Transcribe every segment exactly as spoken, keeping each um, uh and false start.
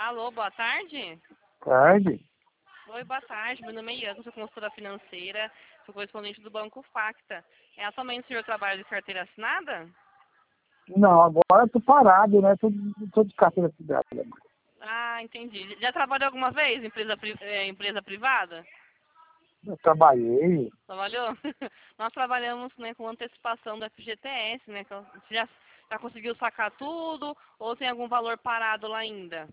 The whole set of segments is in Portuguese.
Alô, boa tarde. Tarde? Oi, boa tarde. Meu nome é Ian, sou consultora financeira, sou correspondente do Banco Facta. É, atualmente o senhor trabalha de carteira assinada? Não, agora eu tô parado, né? Tô, tô de carteira assinada. Ah, entendi. Já trabalhou alguma vez em empresa, pri- eh, empresa privada? Eu trabalhei. Trabalhou? Nós trabalhamos, né, com antecipação do F G T S, né? que Você já, já conseguiu sacar tudo ou tem algum valor parado lá ainda?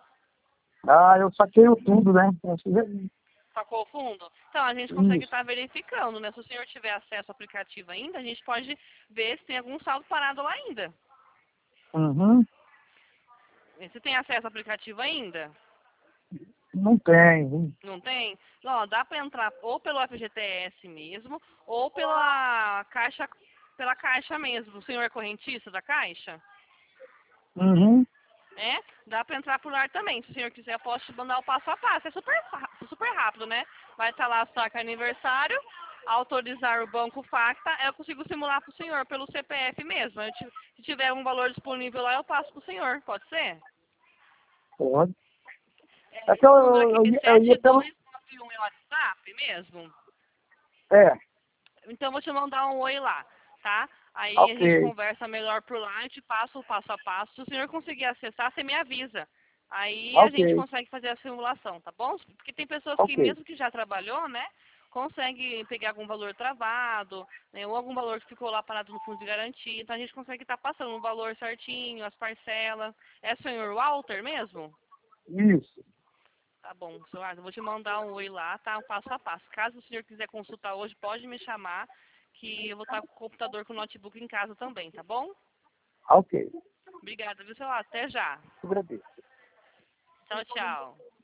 Ah, eu saqueio tudo, né? Sacou o fundo? Então, a gente consegue Isso. estar verificando, né? Se o senhor tiver acesso ao aplicativo ainda, a gente pode ver se tem algum saldo parado lá ainda. Uhum. Você tem acesso ao aplicativo ainda? Não tem. Não tem? Não, dá para entrar ou pelo F G T S mesmo, ou pela caixa, pela caixa mesmo. O senhor é correntista da caixa? Uhum. É? Dá para entrar por lá também. Se o senhor quiser, eu posso te mandar o passo a passo. É super, fa- super rápido, né? Vai estar lá a saca aniversário, autorizar o banco Facta, eu consigo simular para o senhor pelo C P F mesmo. Eu ti- se tiver um valor disponível lá, eu passo para o senhor. Pode ser? Pode. É, É que eu, esse número aqui, eu, é ia- eu ia sete pelo. dois nove um é o WhatsApp mesmo? É, Então, eu vou te mandar um oi lá, tá? Aí a gente ok. conversa melhor por lá, eu te passo o passo a passo. Se o senhor conseguir acessar, você me avisa. Aí a gente Ok. consegue fazer a simulação, tá bom? Porque tem pessoas que, Ok. mesmo que já trabalhou, né, consegue pegar algum valor travado, né, ou algum valor que ficou lá parado no fundo de garantia. Então a gente consegue estar passando o valor certinho, as parcelas. É o senhor Walter mesmo? Isso. Tá bom, senhor Arthur, eu vou te mandar um oi lá, tá? Um passo a passo. Caso o senhor quiser consultar hoje, pode me chamar, que eu vou estar com o computador, com o notebook em casa também, tá bom? Ok. Obrigada, viu, senhor Arthur? Até já. Agradeço. Tchau, tchau.